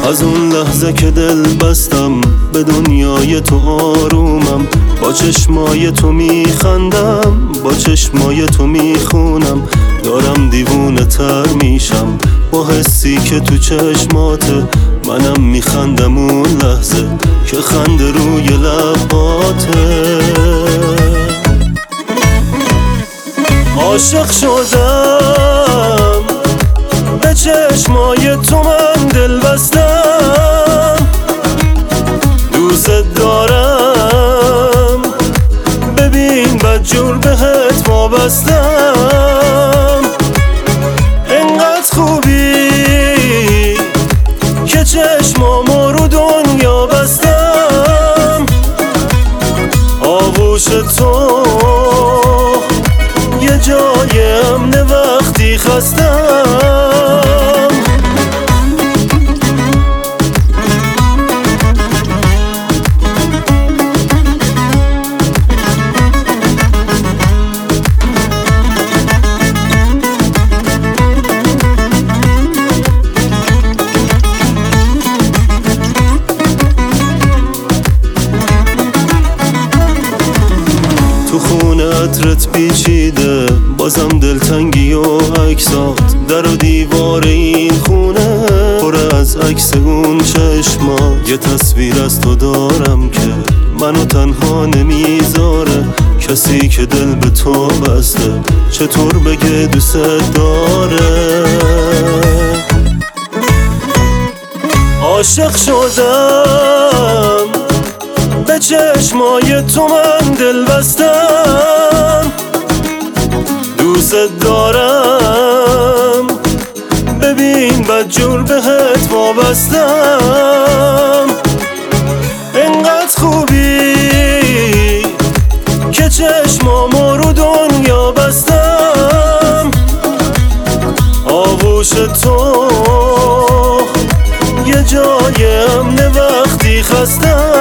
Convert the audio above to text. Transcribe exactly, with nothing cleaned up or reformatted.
از اون لحظه که دل بستم به دنیای تو آرومم، با چشمای تو میخندم، با چشمای تو میخونم، دارم دیوونه تر میشم با حسی که تو چشماته. منم میخندم اون لحظه که خنده روی لباته. عاشق شدم به چشمای تو، من دل بستم، دوست دارم، ببین بدجور بهت وابستم. انقدر خوبی که چشمامو رو دنیا بستم، آغوش تو یه جای امن وقتی خستم. تو خونه عطرت پیچیده، بازم دلتنگی و عکسات، در و دیوار این خونه پر از عکس اون چشمات. یه تصویر از تو دارم که منو تنها نمیذاره، کسی که دل به تو بسته چطور بگه دوست داره. عاشق شدم به چشمای تو، من دل بستم، دوست دارم، ببین بدجور بهت وابستم. انقدر خوبی که چشمامو رو دنیا بستم، آغوش تو یه جای امن وقتی خستم.